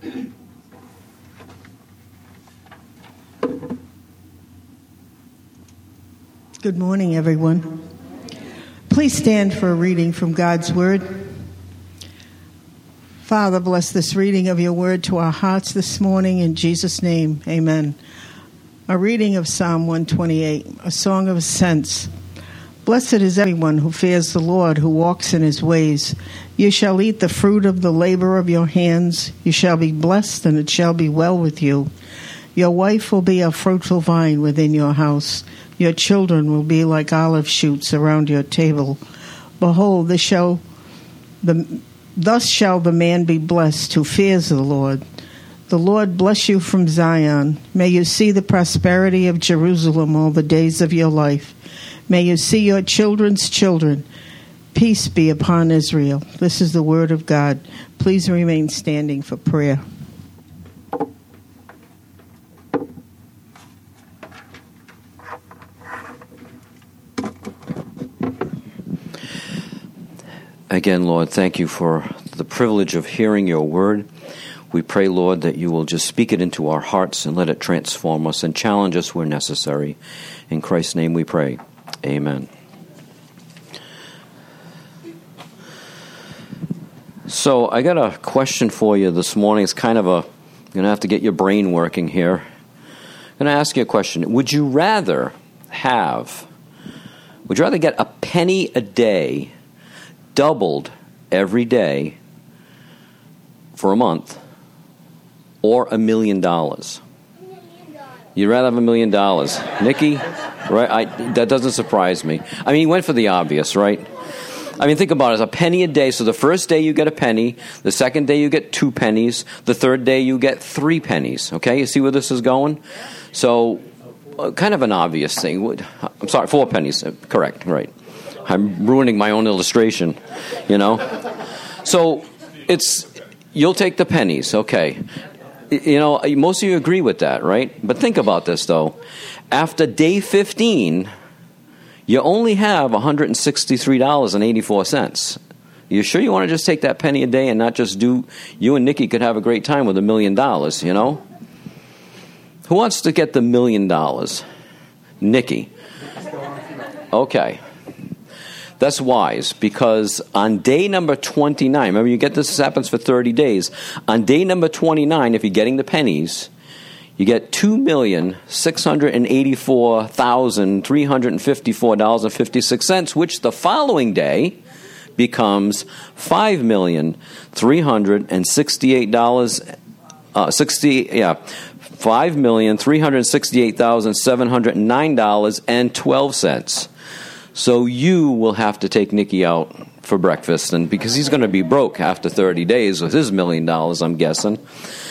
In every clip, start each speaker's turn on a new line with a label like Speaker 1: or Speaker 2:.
Speaker 1: Good morning, everyone. Please stand for a reading from God's Word. Father, bless this reading of your Word to our hearts this morning. In Jesus' name, amen. A reading of Psalm 128, a song of ascents. Blessed is everyone who fears the Lord, who walks in his ways. You shall eat the fruit of the labor of your hands. You shall be blessed, and it shall be well with you. Your wife will be a fruitful vine within your house. Your children will be like olive shoots around your table. Behold, thus shall the man be blessed who fears the Lord. The Lord bless you from Zion. May you see the prosperity of Jerusalem all the days of your life. May you see your children's children. Peace be upon Israel. This is the word of God. Please remain standing for prayer.
Speaker 2: Again, Lord, thank you for the privilege of hearing your word. We pray, Lord, that you will just speak it into our hearts and let it transform us and challenge us where necessary. In Christ's name we pray. Amen. So I got a question for you this morning. It's kind of you're going to have to get your brain working here. I'm going to ask you a question. Would you rather get a penny a day doubled every day for a month, or $1 million? You'd rather have $1 million. Nikki, right? That doesn't surprise me. I mean, you went for the obvious, right? I mean, think about it. It's a penny a day. So the first day you get a penny. The second day you get 2 pennies. The third day you get 3 pennies. Okay? You see where this is going? So kind of an obvious thing. I'm sorry, 4 pennies. Correct, right. I'm ruining my own illustration, So you'll take the pennies, okay. Most of you agree with that, right? But think about this, though. After day 15, you only have $163.84. You sure you want to just take that penny a day and not just you and Nikki could have a great time with $1 million, Who wants to get the $1 million? Nikki. Okay. That's wise, because on day number 29, remember you get this happens for 30 days. On day number 29, if you're getting the pennies, you get $2,684,354.56, which the following day becomes $5,368,709.12. So you will have to take Nicky out for breakfast, and because he's going to be broke after 30 days with his $1 million, I'm guessing.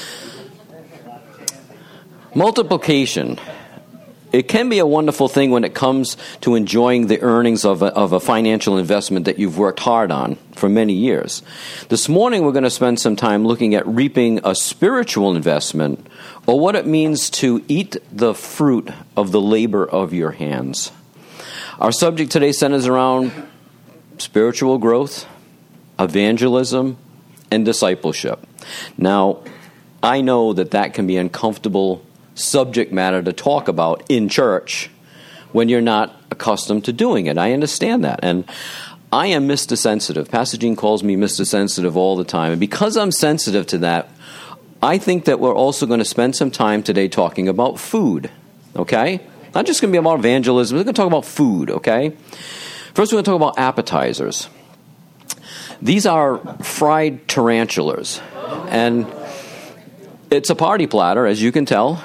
Speaker 2: Multiplication. It can be a wonderful thing when it comes to enjoying the earnings of a financial investment that you've worked hard on for many years. This morning we're going to spend some time looking at reaping a spiritual investment, or what it means to eat the fruit of the labor of your hands. Our subject today centers around spiritual growth, evangelism, and discipleship. Now, I know that can be uncomfortable subject matter to talk about in church when you're not accustomed to doing it. I understand that. And I am Mr. Sensitive. Pastor Gene calls me Mr. Sensitive all the time. And because I'm sensitive to that, I think that we're also going to spend some time today talking about food. Okay? Not just going to be about evangelism. We're going to talk about food, okay? First, we're going to talk about appetizers. These are fried tarantulas. And it's a party platter, as you can tell,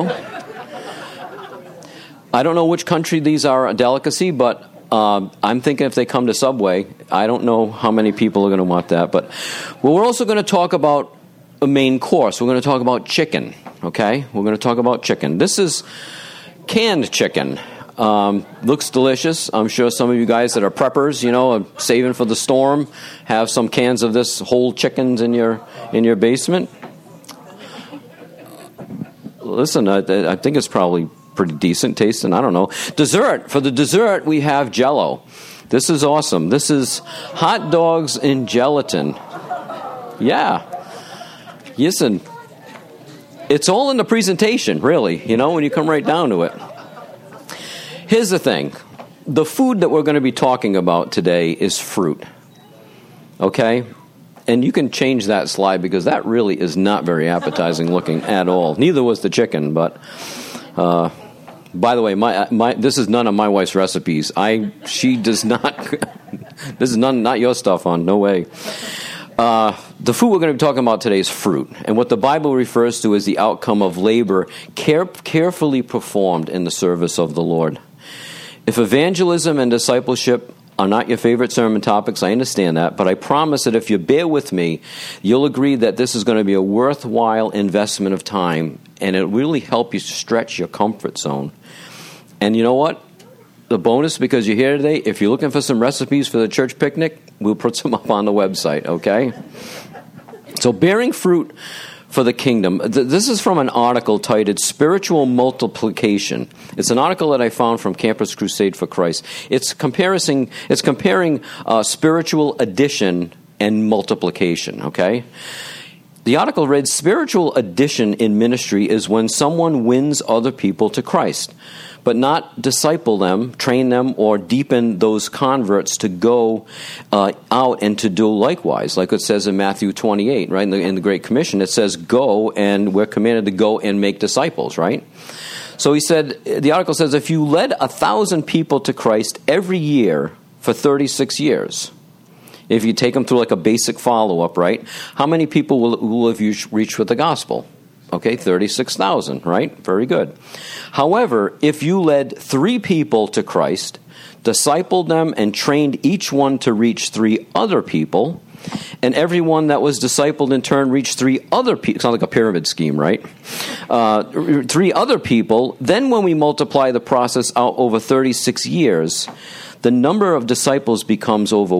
Speaker 2: I don't know which country these are a delicacy, but I'm thinking if they come to Subway, I don't know how many people are going to want that. But we're also going to talk about a main course. We're going to talk about chicken, okay? We're going to talk about chicken. This is canned chicken. Looks delicious. I'm sure some of you guys that are preppers, are saving for the storm, have some cans of this whole chickens in your basement. Listen, I think it's probably pretty decent tasting. I don't know. Dessert. For the dessert, we have Jell-O. This is awesome. This is hot dogs in gelatin. Yeah. Listen, It's all in the presentation, really, when you come right down to it. Here's the thing. The food that we're going to be talking about today is fruit. Okay? And you can change that slide because that really is not very appetizing looking at all. Neither was the chicken, but by the way, this is none of my wife's recipes. She does not. This is not your stuff, on no way. The food we're going to be talking about today is fruit, and what the Bible refers to as the outcome of labor carefully performed in the service of the Lord. If evangelism and discipleship are not your favorite sermon topics, I understand that, but I promise that if you bear with me, you'll agree that this is going to be a worthwhile investment of time, and it'll really help you stretch your comfort zone. And you know what? The bonus, because you're here today, if you're looking for some recipes for the church picnic, we'll put some up on the website, okay? So bearing fruit for the kingdom. This is from an article titled Spiritual Multiplication. It's an article that I found from Campus Crusade for Christ. It's comparing spiritual addition and multiplication, okay? The article read, spiritual addition in ministry is when someone wins other people to Christ, but not disciple them, train them, or deepen those converts to go out and to do likewise. Like it says in Matthew 28, right? In the Great Commission, it says, go, and we're commanded to go and make disciples, right? So he said, the article says, if you led 1,000 people to Christ every year for 36 years, if you take them through like a basic follow-up, right? How many people will have you reached with the gospel? Okay, 36,000, right? Very good. However, if you led 3 people to Christ, discipled them, and trained each one to reach 3 other people, and everyone that was discipled in turn reached 3 other people, sounds like a pyramid scheme, right? 3 other people, then when we multiply the process out over 36 years, the number of disciples becomes over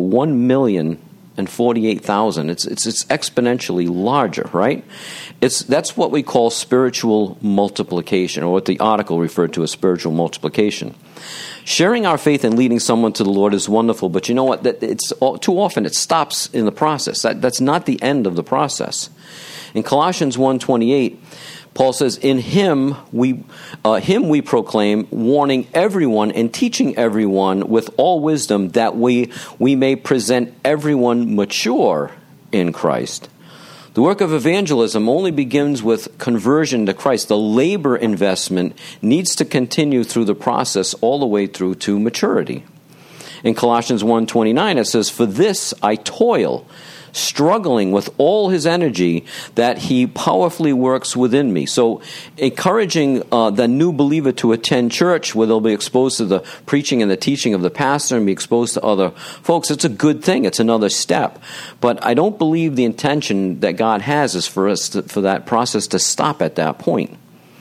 Speaker 2: 1,048,000. It's exponentially larger, right? That's what we call spiritual multiplication, or what the article referred to as spiritual multiplication. Sharing our faith and leading someone to the Lord is wonderful, but you know what? Too often it stops in the process. That's not the end of the process. In Colossians 1:28, Paul says, in him we proclaim, warning everyone and teaching everyone with all wisdom, that we may present everyone mature in Christ. The work of evangelism only begins with conversion to Christ. The labor investment needs to continue through the process all the way through to maturity. In Colossians 1:29, it says, for this I toil, struggling with all his energy that he powerfully works within me. So encouraging the new believer to attend church where they'll be exposed to the preaching and the teaching of the pastor and be exposed to other folks, it's a good thing. It's another step. But I don't believe the intention that God has is for us for that process to stop at that point.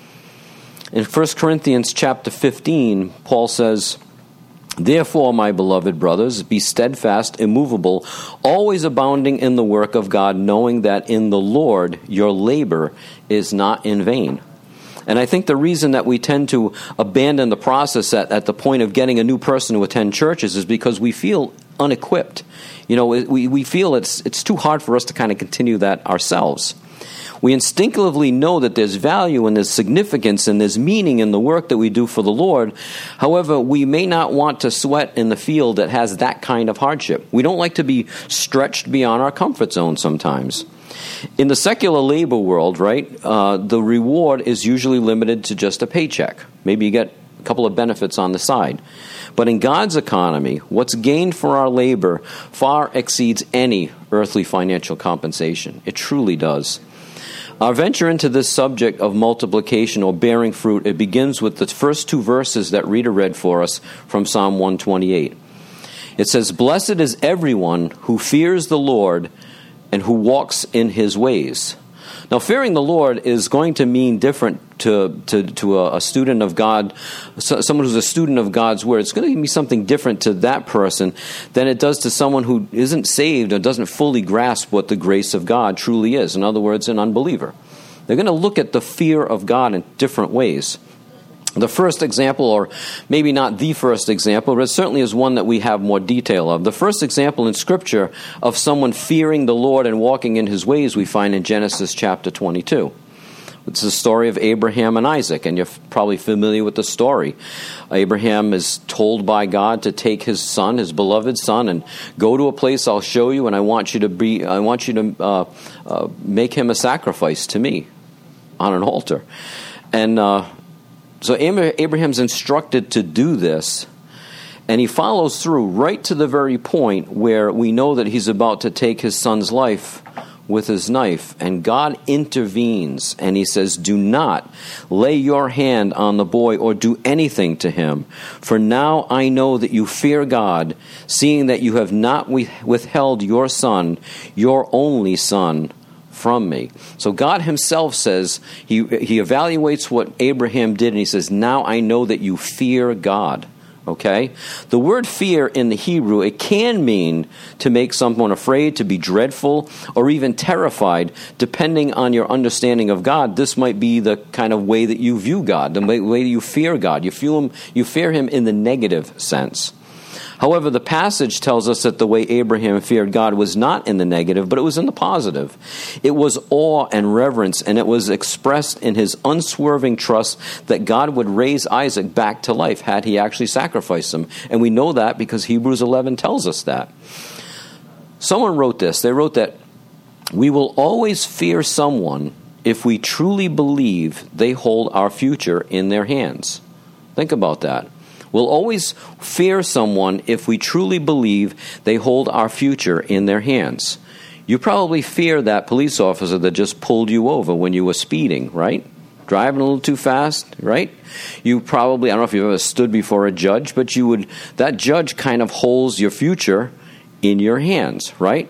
Speaker 2: In 1 Corinthians chapter 15, Paul says, therefore, my beloved brothers, be steadfast, immovable, always abounding in the work of God, knowing that in the Lord your labor is not in vain. And I think the reason that we tend to abandon the process at the point of getting a new person to attend churches is because we feel unequipped. We feel it's too hard for us to kind of continue that ourselves. We instinctively know that there's value and there's significance and there's meaning in the work that we do for the Lord. However, we may not want to sweat in the field that has that kind of hardship. We don't like to be stretched beyond our comfort zone sometimes. In the secular labor world, right, the reward is usually limited to just a paycheck. Maybe you get a couple of benefits on the side. But in God's economy, what's gained for our labor far exceeds any earthly financial compensation. It truly does. Our venture into this subject of multiplication or bearing fruit, it begins with the first 2 verses that Rita read for us from Psalm 128. It says, blessed is everyone who fears the Lord and who walks in his ways. Now, fearing the Lord is going to mean different to a student of God, someone who's a student of God's Word. It's going to be something different to that person than it does to someone who isn't saved or doesn't fully grasp what the grace of God truly is. In other words, an unbeliever. They're going to look at the fear of God in different ways. The first example, or maybe not the first example, but it certainly is one that we have more detail of. The first example in Scripture of someone fearing the Lord and walking in his ways we find in Genesis chapter 22. It's the story of Abraham and Isaac, and you're probably familiar with the story. Abraham is told by God to take his son, his beloved son, and go to a place I'll show you, and I want you to make him a sacrifice to me on an altar. And so Abraham's instructed to do this, and he follows through right to the very point where we know that he's about to take his son's life with his knife, and God intervenes, and he says, "Do not lay your hand on the boy or do anything to him, for now I know that you fear God, seeing that you have not withheld your son, your only son, from me." So God himself says, he evaluates what Abraham did, and he says, "Now I know that you fear God." Okay? The word fear in the Hebrew, it can mean to make someone afraid, to be dreadful, or even terrified, depending on your understanding of God. This might be the kind of way that you view God, the way you fear God. You fear him in the negative sense. However, the passage tells us that the way Abraham feared God was not in the negative, but it was in the positive. It was awe and reverence, and it was expressed in his unswerving trust that God would raise Isaac back to life had he actually sacrificed him. And we know that because Hebrews 11 tells us that. Someone wrote this. They wrote that we will always fear someone if we truly believe they hold our future in their hands. Think about that. We'll always fear someone if we truly believe they hold our future in their hands. You probably fear that police officer that just pulled you over when you were speeding, right? Driving a little too fast, right? You probably, I don't know if you've ever stood before a judge, but that judge kind of holds your future in your hands, right?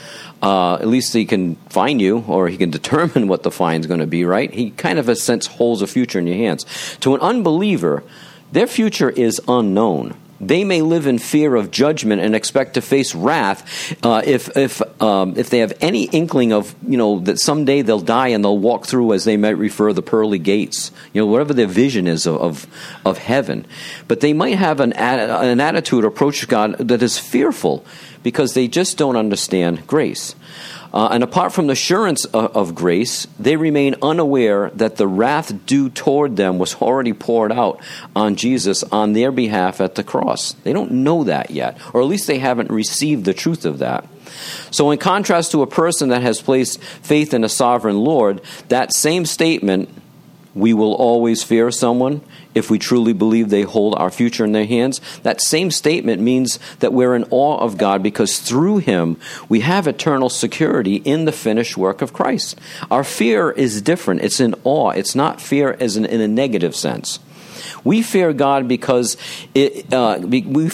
Speaker 2: At least he can fine you, or he can determine what the fine's going to be, right? He kind of, in a sense, holds a future in your hands. To an unbeliever, their future is unknown. They may live in fear of judgment and expect to face wrath if they have any inkling of, that someday they'll die and they'll walk through, as they might refer, the pearly gates. Whatever their vision is of heaven. But they might have an attitude or approach to God that is fearful because they just don't understand grace. And apart from the assurance of grace, they remain unaware that the wrath due toward them was already poured out on Jesus on their behalf at the cross. They don't know that yet, or at least they haven't received the truth of that. So in contrast to a person that has placed faith in a sovereign Lord, that same statement, we will always fear someone if we truly believe they hold our future in their hands, that same statement means that we're in awe of God because through him we have eternal security in the finished work of Christ. Our fear is different. It's in awe. It's not fear as in a negative sense. We fear God because God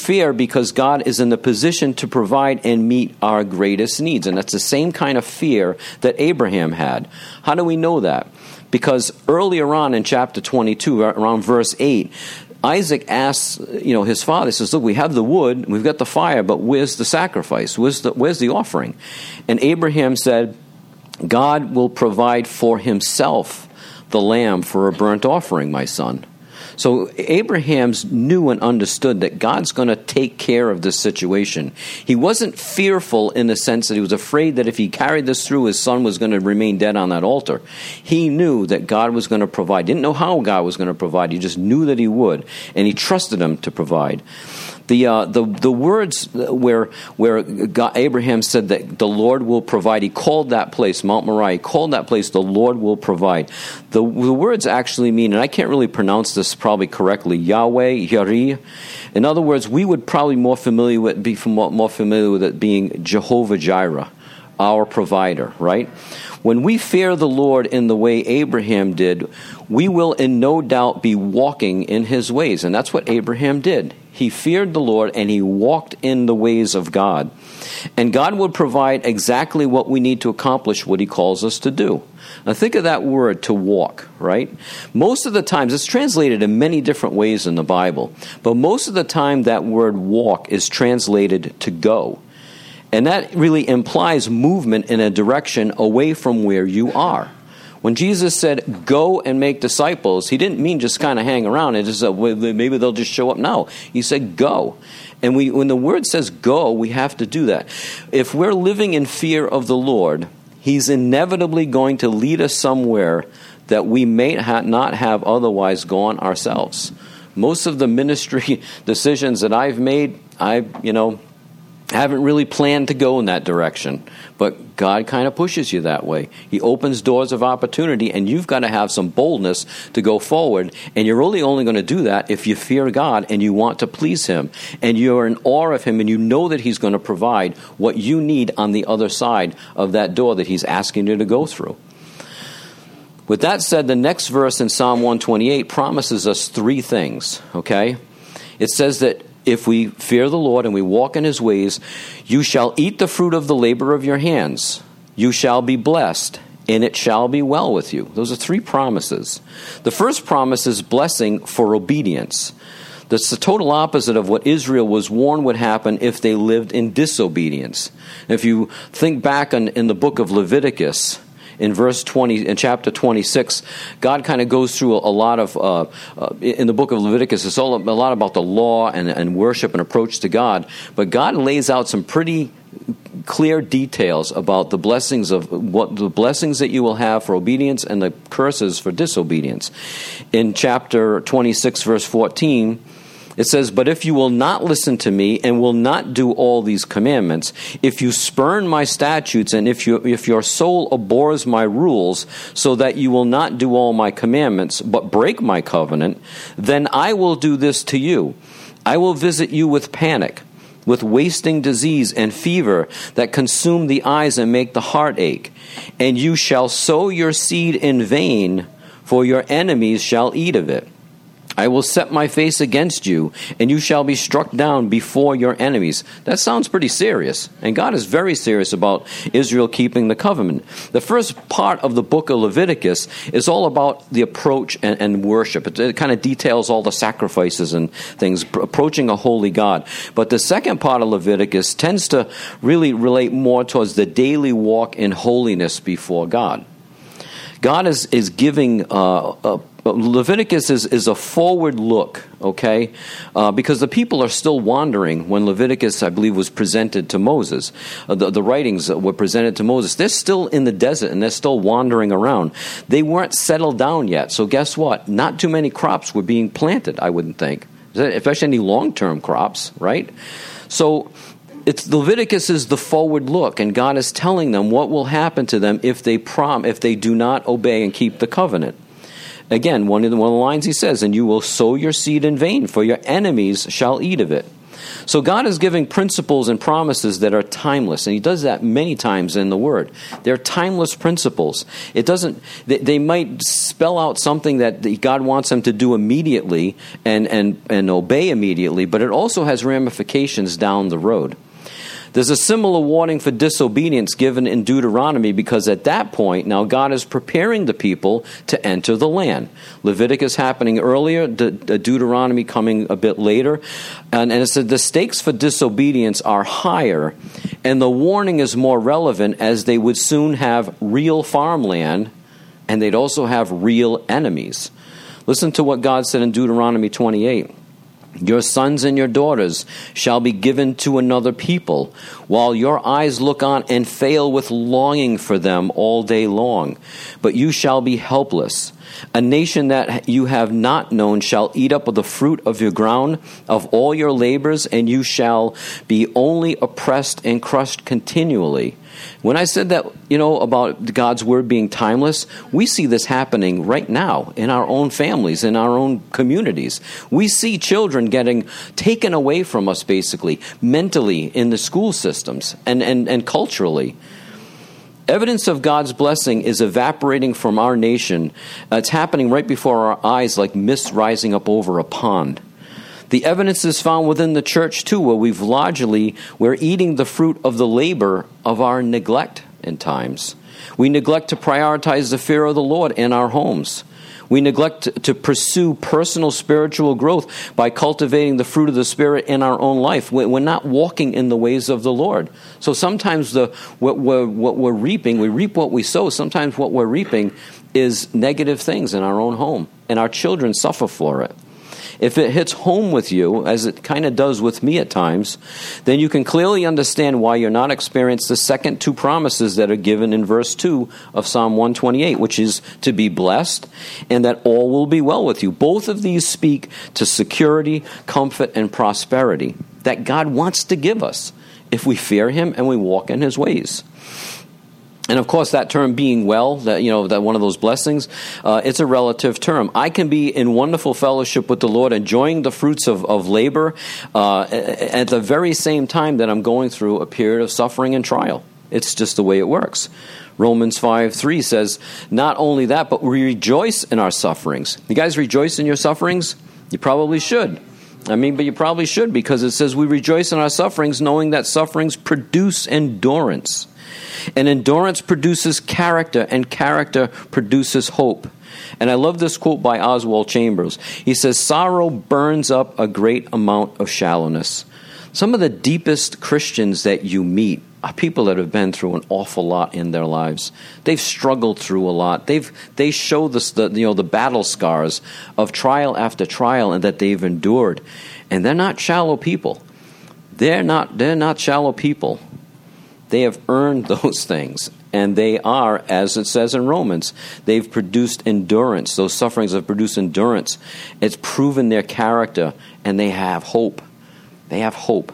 Speaker 2: is in the position to provide and meet our greatest needs. And that's the same kind of fear that Abraham had. How do we know that? Because earlier on in chapter 22, around verse 8, Isaac asks, his father, he says, "Look, we have the wood, we've got the fire, but where's the sacrifice? Where's the offering?" And Abraham said, "God will provide for himself the lamb for a burnt offering, my son." So Abraham knew and understood that God's going to take care of this situation. He wasn't fearful in the sense that he was afraid that if he carried this through, his son was going to remain dead on that altar. He knew that God was going to provide. Didn't know how God was going to provide. He just knew that he would, and he trusted him to provide. The words where Abraham said that the Lord will provide, he called that place, Mount Moriah, he called that place, the Lord will provide. The words actually mean, and I can't really pronounce this probably correctly, Yahweh, Yari. In other words, we would probably be more familiar with it being Jehovah Jireh, our provider, right? When we fear the Lord in the way Abraham did, we will in no doubt be walking in his ways. And that's what Abraham did. He feared the Lord and he walked in the ways of God. And God would provide exactly what we need to accomplish what he calls us to do. Now think of that word, to walk, right? Most of the times, it's translated in many different ways in the Bible, but most of the time that word walk is translated to go. And that really implies movement in a direction away from where you are. When Jesus said, "Go and make disciples," he didn't mean just kind of hang around and just maybe they'll just show up. No, he said, "Go." And when the word says go, we have to do that. If we're living in fear of the Lord, He's inevitably going to lead us somewhere that we may not have otherwise gone ourselves. Most of the ministry decisions that I've made, I haven't really planned to go in that direction. But God kind of pushes you that way. He opens doors of opportunity, and you've got to have some boldness to go forward. And you're really only going to do that if you fear God and you want to please Him. And you're in awe of Him, and you know that He's going to provide what you need on the other side of that door that He's asking you to go through. With that said, the next verse in Psalm 128 promises us three things, okay? It says that if we fear the Lord and we walk in His ways, you shall eat the fruit of the labor of your hands. You shall be blessed, and it shall be well with you. Those are three promises. The first promise is blessing for obedience. That's the total opposite of what Israel was warned would happen if they lived in disobedience. If you think back in the book of Leviticus, in chapter 26, God kind of goes through a lot of, in the book of Leviticus, it's a lot about the law and worship and approach to God. But God lays out some pretty clear details about the blessings that you will have for obedience and the curses for disobedience. In chapter 26, verse 14, it says, "But if you will not listen to me and will not do all these commandments, if you spurn my statutes and if your soul abhors my rules, so that you will not do all my commandments, but break my covenant, then I will do this to you. I will visit you with panic, with wasting disease and fever that consume the eyes and make the heart ache. And you shall sow your seed in vain, for your enemies shall eat of it. I will set my face against you, and you shall be struck down before your enemies." That sounds pretty serious, and God is very serious about Israel keeping the covenant. The first part of the book of Leviticus is all about the approach and worship. It kind of details all the sacrifices and things, approaching a holy God. But the second part of Leviticus tends to really relate more towards the daily walk in holiness before God. God is giving Leviticus is a forward look, okay? Because the people are still wandering when Leviticus, I believe, was presented to Moses. The writings were presented to Moses. They're still in the desert and they're still wandering around. They weren't settled down yet. So guess what? Not too many crops were being planted, I wouldn't think. Especially any long-term crops, right? So Leviticus is the forward look, and God is telling them what will happen to them if they do not obey and keep the covenant. Again, one of the lines he says, "And you will sow your seed in vain, for your enemies shall eat of it." So God is giving principles and promises that are timeless, and He does that many times in the Word. They're timeless principles. They might spell out something that God wants them to do immediately and obey immediately, but it also has ramifications down the road. There's a similar warning for disobedience given in Deuteronomy, because at that point, now God is preparing the people to enter the land. Leviticus happening earlier, Deuteronomy coming a bit later. And it said the stakes for disobedience are higher, and the warning is more relevant, as they would soon have real farmland, and they'd also have real enemies. Listen to what God said in Deuteronomy 28. "Your sons and your daughters shall be given to another people, while your eyes look on and fail with longing for them all day long. But you shall be helpless. A nation that you have not known shall eat up of the fruit of your ground, of all your labors, and you shall be only oppressed and crushed continually." When I said that, about God's word being timeless, we see this happening right now in our own families, in our own communities. We see children getting taken away from us, basically, mentally in the school systems and culturally. Evidence of God's blessing is evaporating from our nation. It's happening right before our eyes, like mist rising up over a pond. The evidence is found within the church, too, where we're eating the fruit of the labor of our neglect in times. We neglect to prioritize the fear of the Lord in our homes. We neglect to pursue personal spiritual growth by cultivating the fruit of the Spirit in our own life. We're not walking in the ways of the Lord. So sometimes what we're reaping, we reap what we sow. Sometimes what we're reaping is negative things in our own home, and our children suffer for it. if it hits home with you, as it kind of does with me at times, then you can clearly understand why you're not experiencing the second two promises that are given in verse 2 of Psalm 128, which is to be blessed and that all will be well with you. Both of these speak to security, comfort, and prosperity that God wants to give us if we fear him and we walk in his ways. And of course, that term being well, that one of those blessings, it's a relative term. I can be in wonderful fellowship with the Lord, enjoying the fruits of labor at the very same time that I'm going through a period of suffering and trial. It's just the way it works. Romans 5:3 says, not only that, but we rejoice in our sufferings. You guys rejoice in your sufferings? You probably should. But you probably should, because it says we rejoice in our sufferings, knowing that sufferings produce endurance. And endurance produces character, and character produces hope. And I love this quote by Oswald Chambers. He says, sorrow burns up a great amount of shallowness. Some of the deepest Christians that you meet are people that have been through an awful lot in their lives. They've struggled through a lot. They show the battle scars of trial after trial and that they've endured. And they're not shallow people. They're not shallow people. They have earned those things, and they are, as it says in Romans, they've produced endurance. Those sufferings have produced endurance. It's proven their character, and they have hope. They have hope.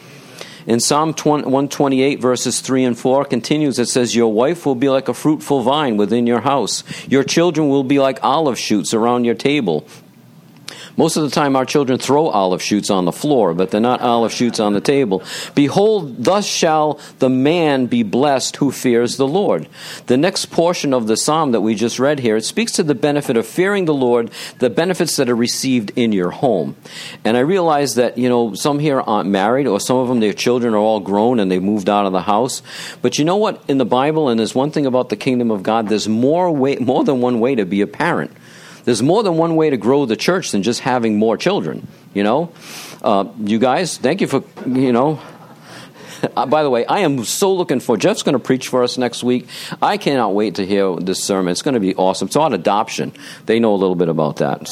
Speaker 2: In Psalm 128, verses 3 and 4, continues, it says, your wife will be like a fruitful vine within your house. Your children will be like olive shoots around your table. Most of the time our children throw olive shoots on the floor, but they're not olive shoots on the table. Behold, thus shall the man be blessed who fears the Lord. The next portion of the psalm that we just read here, it speaks to the benefit of fearing the Lord, the benefits that are received in your home. And I realize that, some here aren't married, or some of them, their children are all grown and they moved out of the house. But you know what? In the Bible, and there's one thing about the kingdom of God, there's more than one way to be a parent. There's more than one way to grow the church than just having more children, You guys, thank you for, by the way, I am so looking for, Jeff's going to preach for us next week. I cannot wait to hear this sermon. It's going to be awesome. It's on adoption. They know a little bit about that.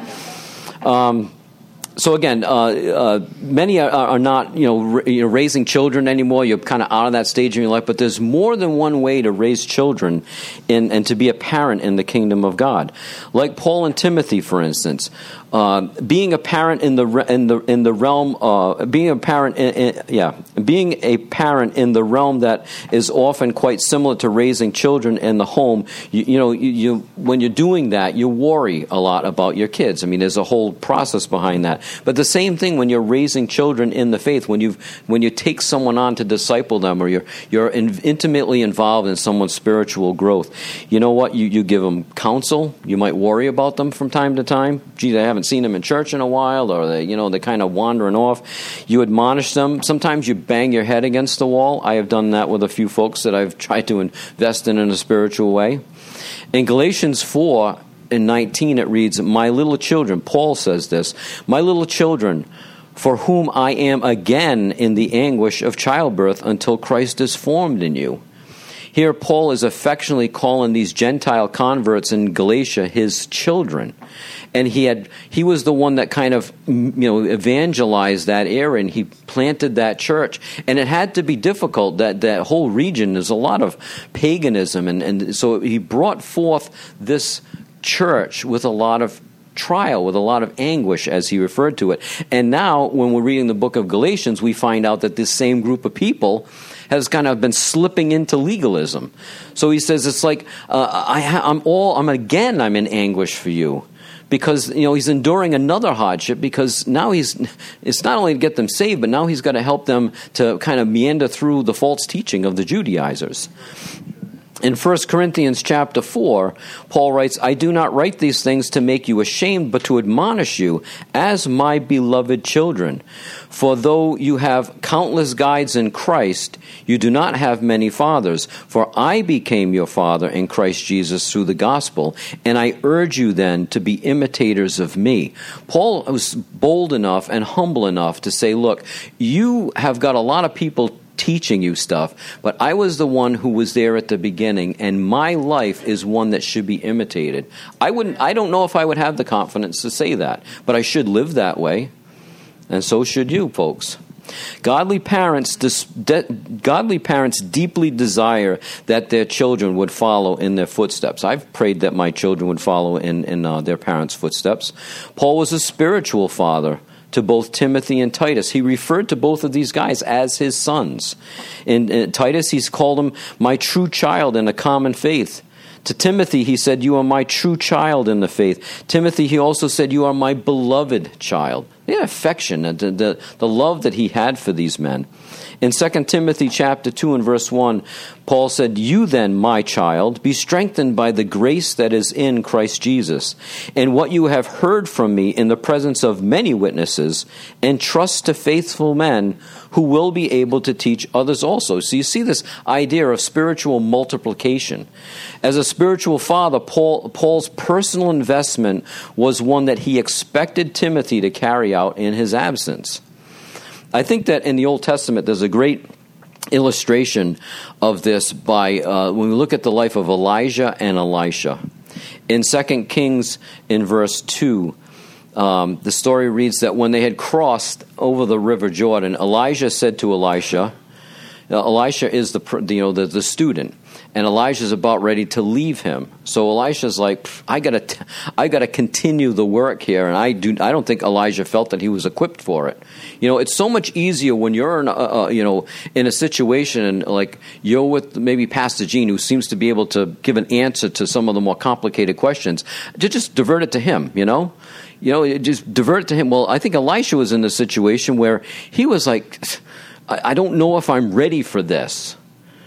Speaker 2: So again, many are not, raising children anymore. You're kind of out of that stage in your life. But there's more than one way to raise children and to be a parent in the kingdom of God. Like Paul and Timothy, for instance, being a parent in the realm, being a parent in the realm that is often quite similar to raising children in the home. You when you're doing that, you worry a lot about your kids. There's a whole process behind that. But the same thing when you're raising children in the faith, when you take someone on to disciple them, or you're intimately involved in someone's spiritual growth. You know what? You give them counsel. You might worry about them from time to time. Gee, I haven't seen them in church in a while, or they're kind of wandering off. You admonish them. Sometimes you bang your head against the wall. I have done that with a few folks that I've tried to invest in a spiritual way. In Galatians 4:19, it reads, my little children, Paul says this, my little children, for whom I am again in the anguish of childbirth until Christ is formed in you. Here, Paul is affectionately calling these Gentile converts in Galatia his children. And he was the one that kind of, evangelized that area, and he planted that church. And it had to be difficult. That whole region, there's a lot of paganism. And so he brought forth this church with a lot of trial, with a lot of anguish, as he referred to it. And now, when we're reading the book of Galatians, we find out that this same group of people has kind of been slipping into legalism. So he says, it's like, I'm in anguish for you. Because, he's enduring another hardship, because now it's not only to get them saved, but now he's got to help them to kind of meander through the false teaching of the Judaizers. In 1 Corinthians chapter 4, Paul writes, I do not write these things to make you ashamed, but to admonish you as my beloved children. For though you have countless guides in Christ, you do not have many fathers. For I became your father in Christ Jesus through the gospel, and I urge you then to be imitators of me. Paul was bold enough and humble enough to say, look, you have got a lot of people teaching you stuff, but I was the one who was there at the beginning, and my life is one that should be imitated. I don't know if I would have the confidence to say that, but I should live that way, and so should you, folks. Godly parents deeply desire that their children would follow in their footsteps. I've prayed that my children would follow in their parents' footsteps. Paul was a spiritual father to both Timothy and Titus. He referred to both of these guys as his sons. In Titus, he's called him my true child in a common faith. To Timothy, he said, you are my true child in the faith. Timothy, he also said, you are my beloved child. The affection, the love that he had for these men. In 2 Timothy chapter 2 and verse 1, Paul said, you then, my child, be strengthened by the grace that is in Christ Jesus, and what you have heard from me in the presence of many witnesses, entrust to faithful men who will be able to teach others also. So you see this idea of spiritual multiplication. As a spiritual father, Paul's personal investment was one that he expected Timothy to carry out in his absence. I think that in the Old Testament there's a great illustration of this by when we look at the life of Elijah and Elisha. In 2 Kings in verse 2, the story reads that when they had crossed over the river Jordan, Elijah said to Elisha, Elisha is the student, and Elijah's about ready to leave him. So Elisha's like, I gotta continue the work here, and I don't think Elijah felt that he was equipped for it. It's so much easier when you're in a situation and like you're with maybe Pastor Gene, who seems to be able to give an answer to some of the more complicated questions, to just divert it to him. Just divert it to him. Well, I think Elisha was in a situation where he was like, I don't know if I'm ready for this.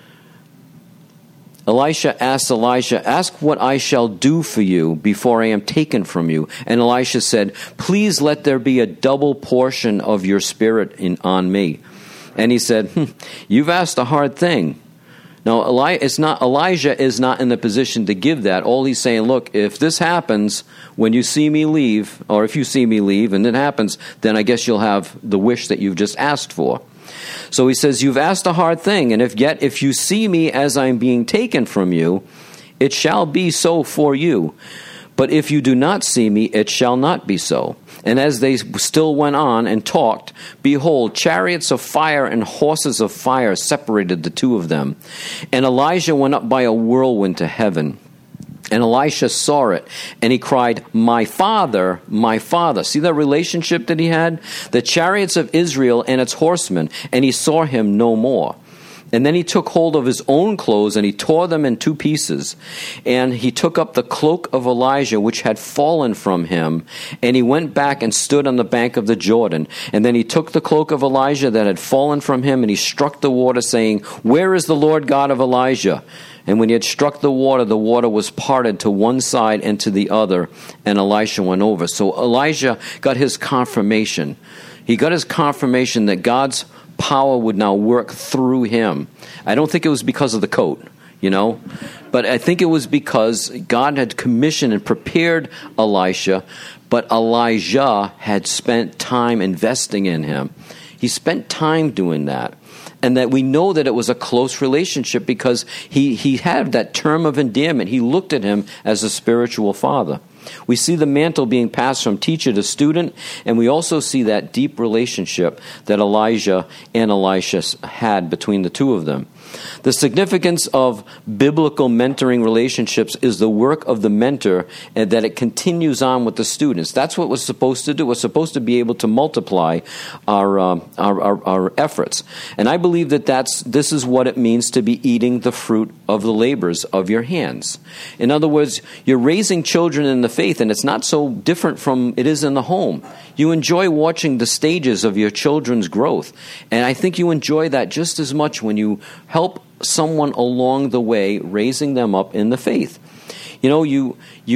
Speaker 2: Elisha asked Elijah, ask what I shall do for you before I am taken from you. And Elisha said, please let there be a double portion of your spirit on me. And he said, you've asked a hard thing. Now, Elijah is not in the position to give that. All he's saying, look, if this happens when you see me leave, or if you see me leave and it happens, then I guess you'll have the wish that you've just asked for. So he says, you've asked a hard thing, and if you see me as I'm being taken from you, it shall be so for you. But if you do not see me, it shall not be so. And as they still went on and talked, behold, chariots of fire and horses of fire separated the two of them. And Elijah went up by a whirlwind to heaven. And Elisha saw it, and he cried, my father, my father. See that relationship that he had? The chariots of Israel and its horsemen, and he saw him no more. And then he took hold of his own clothes, and he tore them in two pieces. And he took up the cloak of Elijah, which had fallen from him, and he went back and stood on the bank of the Jordan. And then he took the cloak of Elijah that had fallen from him, and he struck the water, saying, where is the Lord God of Elijah? And when he had struck the water was parted to one side and to the other, and Elisha went over. So Elijah got his confirmation. He got his confirmation that God's power would now work through him. I don't think it was because of the coat, but I think it was because God had commissioned and prepared Elisha, but Elijah had spent time investing in him. He spent time doing that. And that we know that it was a close relationship because he had that term of endearment. He looked at him as a spiritual father. We see the mantle being passed from teacher to student, and we also see that deep relationship that Elijah and Elisha had between the two of them. The significance of biblical mentoring relationships is the work of the mentor, and that it continues on with the students. That's what we're supposed to do. We're supposed to be able to multiply our efforts. And I believe that this is what it means to be eating the fruit of the labors of your hands. In other words, you're raising children in the faith, and it's not so different from it is in the home. You enjoy watching the stages of your children's growth, and I think you enjoy that just as much when you help someone along the way, raising them up in the faith. You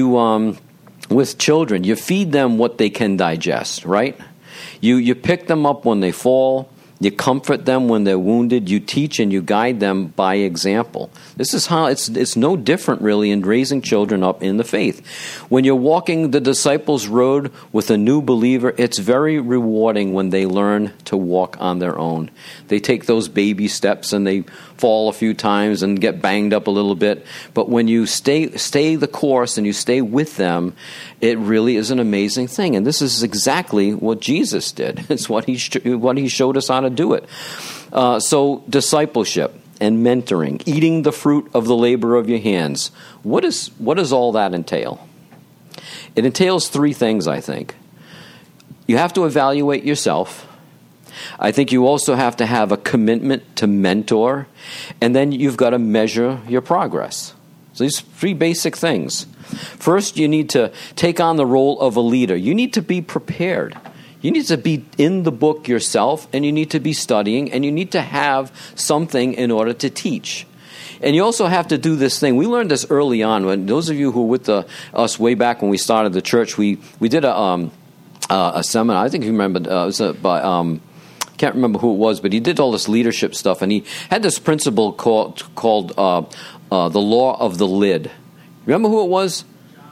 Speaker 2: with children, you feed them what they can digest, right? You pick them up when they fall. You comfort them when they're wounded. You teach and you guide them by example. This is how it's no different, really, in raising children up in the faith. When you're walking the disciples' road with a new believer, it's very rewarding when they learn to walk on their own. They take those baby steps and they fall a few times and get banged up a little bit. But when you stay the course and you stay with them, it really is an amazing thing. And this is exactly what Jesus did. It's what he showed us how to do it. So discipleship and mentoring, eating the fruit of the labor of your hands. What does all that entail? It entails three things, I think. You have to evaluate yourself. I think you also have to have a commitment to mentor, and then you've got to measure your progress. So these three basic things. First, you need to take on the role of a leader. You need to be prepared. You need to be in the book yourself, and you need to be studying, and you need to have something in order to teach. And you also have to do this thing. We learned this early on. When those of you who were with us way back when we started the church, we did a seminar. I think you remember. It was can't remember who it was, but he did all this leadership stuff, and he had this principle called the law of the lid. Remember who it was?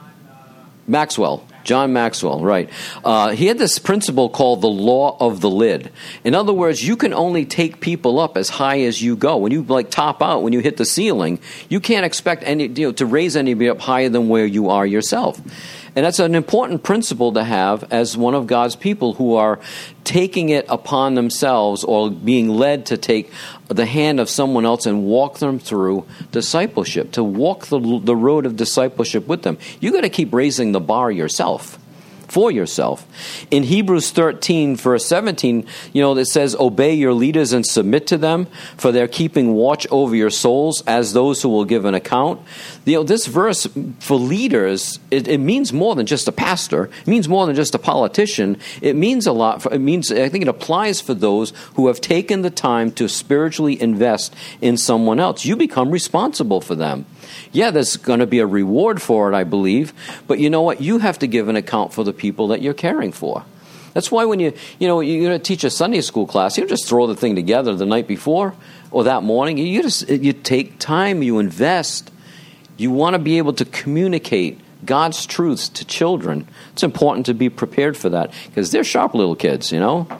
Speaker 2: John Maxwell, right. He had this principle called the law of the lid. In other words, you can only take people up as high as you go. When you top out, when you hit the ceiling, you can't expect to raise anybody up higher than where you are yourself. And that's an important principle to have as one of God's people who are taking it upon themselves or being led to take the hand of someone else and walk them through discipleship, to walk the road of discipleship with them. You got to keep raising the bar yourself. For yourself. In Hebrews 13, verse 17, it says, obey your leaders and submit to them, for they're keeping watch over your souls as those who will give an account. This verse for leaders, it means more than just a pastor. It means more than just a politician. It means a lot. I think it applies for those who have taken the time to spiritually invest in someone else. You become responsible for them. Yeah, there's going to be a reward for it, I believe. But you know what? You have to give an account for the people that you're caring for. That's why when you're going to teach a Sunday school class, you don't just throw the thing together the night before or that morning. You take time, you invest. You want to be able to communicate God's truths to children. It's important to be prepared for that because they're sharp little kids,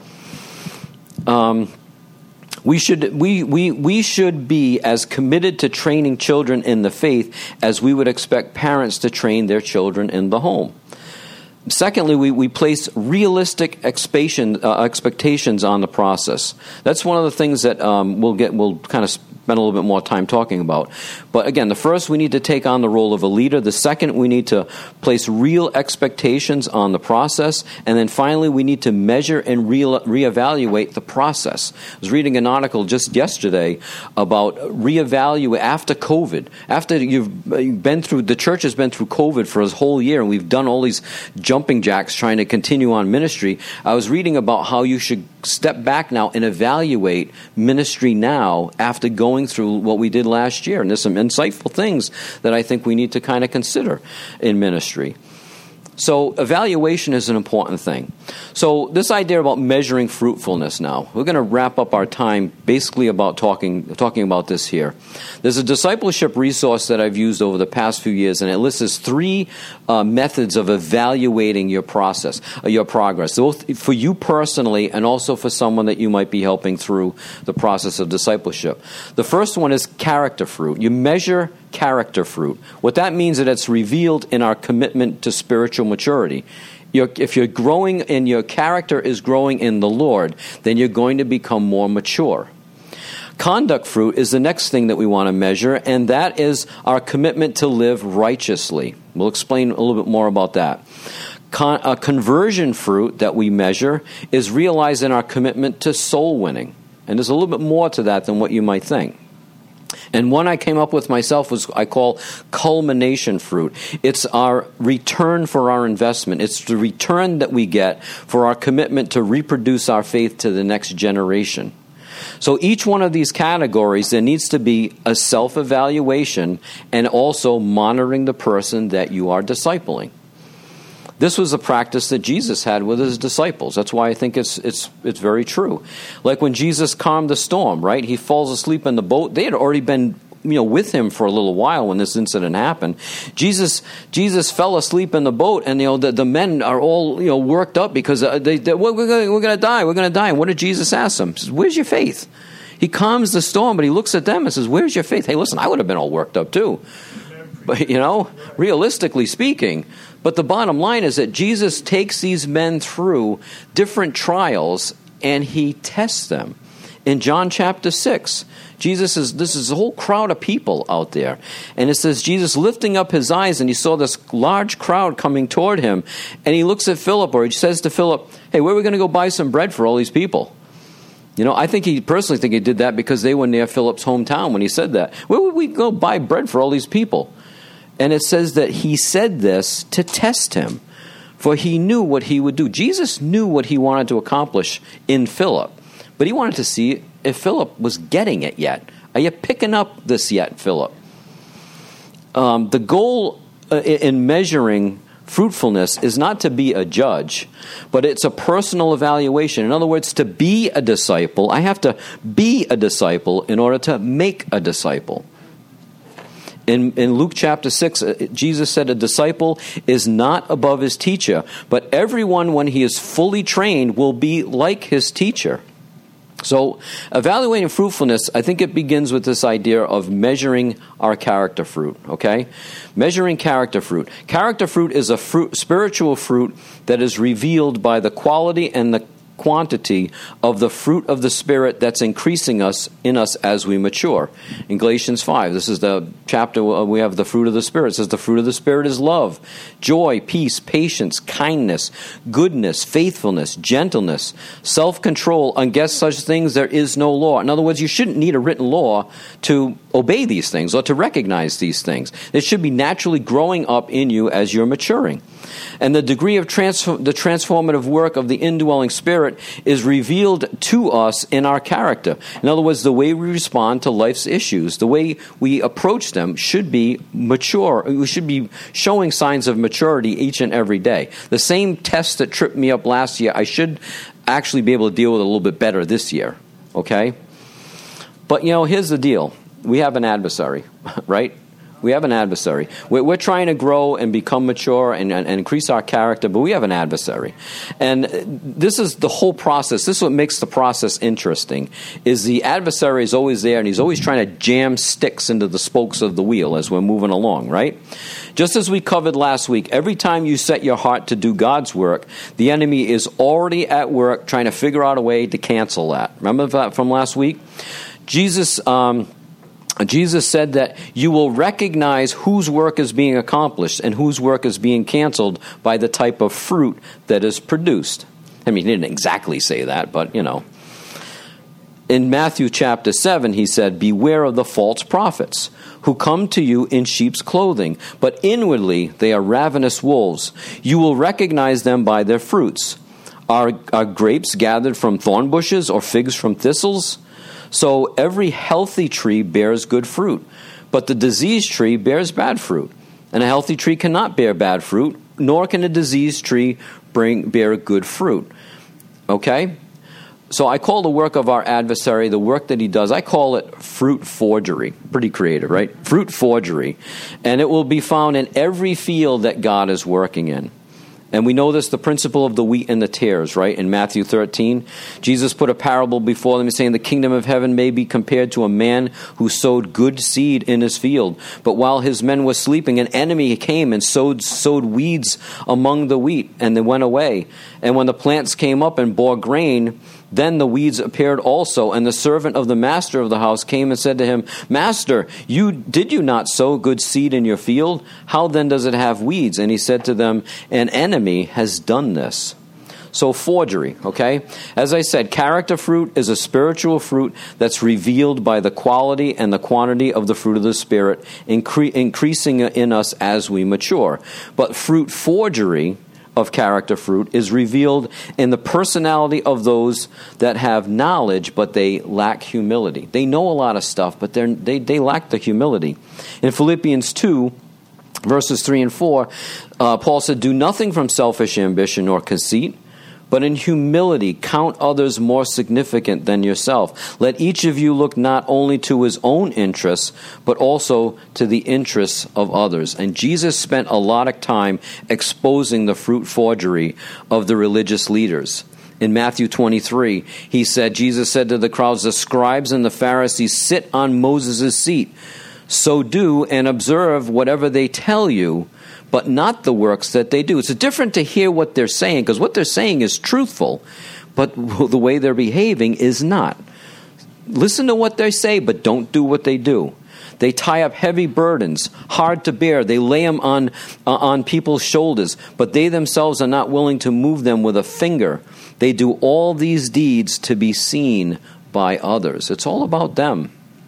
Speaker 2: We should be as committed to training children in the faith as we would expect parents to train their children in the home. Secondly, we place realistic expectations on the process. That's one of the things that we'll kind of spend a little bit more time talking about. But again, the first, we need to take on the role of a leader. The second, we need to place real expectations on the process. And then finally, we need to measure and reevaluate the process. I was reading an article just yesterday about reevaluate after COVID. After you've been through, the church has been through COVID for a whole year, and we've done all these jumping jacks trying to continue on ministry. I was reading about how you should step back now and evaluate ministry now after going through what we did last year. And there's some insightful things that I think we need to kind of consider in ministry. So evaluation is an important thing. So this idea about measuring fruitfulness now, we're going to wrap up our time basically about talking about this here. There's a discipleship resource that I've used over the past few years, and it lists three methods of evaluating your process, your progress, both for you personally and also for someone that you might be helping through the process of discipleship. The first one is character fruit. You measure character fruit. What that means is that it's revealed in our commitment to spiritual maturity. If you're growing and your character is growing in the Lord, then you're going to become more mature. Conduct fruit is the next thing that we want to measure, and that is our commitment to live righteously. We'll explain a little bit more about that. Conversion fruit that we measure is realized in our commitment to soul winning. And there's a little bit more to that than what you might think. And one I came up with myself was I call culmination fruit. It's our return for our investment. It's the return that we get for our commitment to reproduce our faith to the next generation. So each one of these categories, there needs to be a self-evaluation and also monitoring the person that you are discipling. This was a practice that Jesus had with his disciples. That's why I think it's very true. Like when Jesus calmed the storm, right? He falls asleep in the boat. They had already been with him for a little while when this incident happened. Jesus fell asleep in the boat, and the men are all worked up because we're going to die. We're going to die. And what did Jesus ask them? He says, "Where's your faith?" He calms the storm, but he looks at them and says, "Where's your faith?" Hey, listen, I would have been all worked up too. But realistically speaking, but the bottom line is that Jesus takes these men through different trials and he tests them. In John chapter 6, this is a whole crowd of people out there. And it says, Jesus lifting up his eyes, and he saw this large crowd coming toward him. And he looks at Philip, or he says to Philip, "Hey, where are we going to go buy some bread for all these people?" I personally think he did that because they were near Philip's hometown when he said that. Where would we go buy bread for all these people? And it says that he said this to test him, for he knew what he would do. Jesus knew what he wanted to accomplish in Philip. But he wanted to see if Philip was getting it yet. Are you picking up this yet, Philip? The goal in measuring fruitfulness is not to be a judge, but it's a personal evaluation. In other words, to be a disciple, I have to be a disciple in order to make a disciple. In Luke chapter 6, Jesus said a disciple is not above his teacher, but everyone, when he is fully trained, will be like his teacher. So evaluating fruitfulness, I think it begins with this idea of measuring our character fruit, okay? Measuring character fruit. Character fruit is a spiritual fruit that is revealed by the quality and the quantity of the fruit of the Spirit that's increasing in us as we mature. In Galatians 5, this is the chapter where we have the fruit of the Spirit. It says the fruit of the Spirit is love, joy, peace, patience, kindness, goodness, faithfulness, gentleness, self-control. Against such things there is no law. In other words, you shouldn't need a written law to obey these things or to recognize these things. It should be naturally growing up in you as you're maturing. And the degree of the transformative work of the indwelling Spirit is revealed to us in our character. In other words, the way we respond to life's issues, the way we approach them should be mature. We should be showing signs of maturity each and every day. The same test that tripped me up last year, I should actually be able to deal with it a little bit better this year, okay? But, here's the deal. We have an adversary, right? We have an adversary. We're trying to grow and become mature and increase our character, but we have an adversary. And this is the whole process. This is what makes the process interesting, is the adversary is always there, and he's always trying to jam sticks into the spokes of the wheel as we're moving along, right? Just as we covered last week, every time you set your heart to do God's work, the enemy is already at work trying to figure out a way to cancel that. Remember that from last week? Jesus said that you will recognize whose work is being accomplished and whose work is being canceled by the type of fruit that is produced. I mean, he didn't exactly say that, but, In Matthew chapter 7, he said, "Beware of the false prophets who come to you in sheep's clothing, but inwardly they are ravenous wolves. You will recognize them by their fruits. Are grapes gathered from thorn bushes or figs from thistles? So every healthy tree bears good fruit, but the diseased tree bears bad fruit. And a healthy tree cannot bear bad fruit, nor can a diseased tree bear good fruit." Okay? So I call the work of our adversary, the work that he does, I call it fruit forgery. Pretty creative, right? Fruit forgery. And it will be found in every field that God is working in. And we know this, the principle of the wheat and the tares, right? In Matthew 13, Jesus put a parable before them saying the kingdom of heaven may be compared to a man who sowed good seed in his field. But while his men were sleeping, an enemy came and sowed weeds among the wheat, and they went away. And when the plants came up and bore grain, then the weeds appeared also, and the servant of the master of the house came and said to him, "Master, did you not sow good seed in your field? How then does it have weeds?" And he said to them, "An enemy has done this." So forgery, okay? As I said, character fruit is a spiritual fruit that's revealed by the quality and the quantity of the fruit of the Spirit, increasing in us as we mature. But fruit forgery of character fruit is revealed in the personality of those that have knowledge, but they lack humility. They know a lot of stuff, but they lack the humility. In Philippians 2, verses 3 and 4, Paul said, "Do nothing from selfish ambition or conceit, but in humility count others more significant than yourself. Let each of you look not only to his own interests, but also to the interests of others." And Jesus spent a lot of time exposing the fruit forgery of the religious leaders. In Matthew 23, Jesus said to the crowds, "The scribes and the Pharisees sit on Moses' seat. So do and observe whatever they tell you, but not the works that they do." It's different to hear what they're saying, because what they're saying is truthful, but the way they're behaving is not. Listen to what they say, but don't do what they do. They tie up heavy burdens, hard to bear. They lay them on people's shoulders, but they themselves are not willing to move them with a finger. They do all these deeds to be seen by others. It's all about them.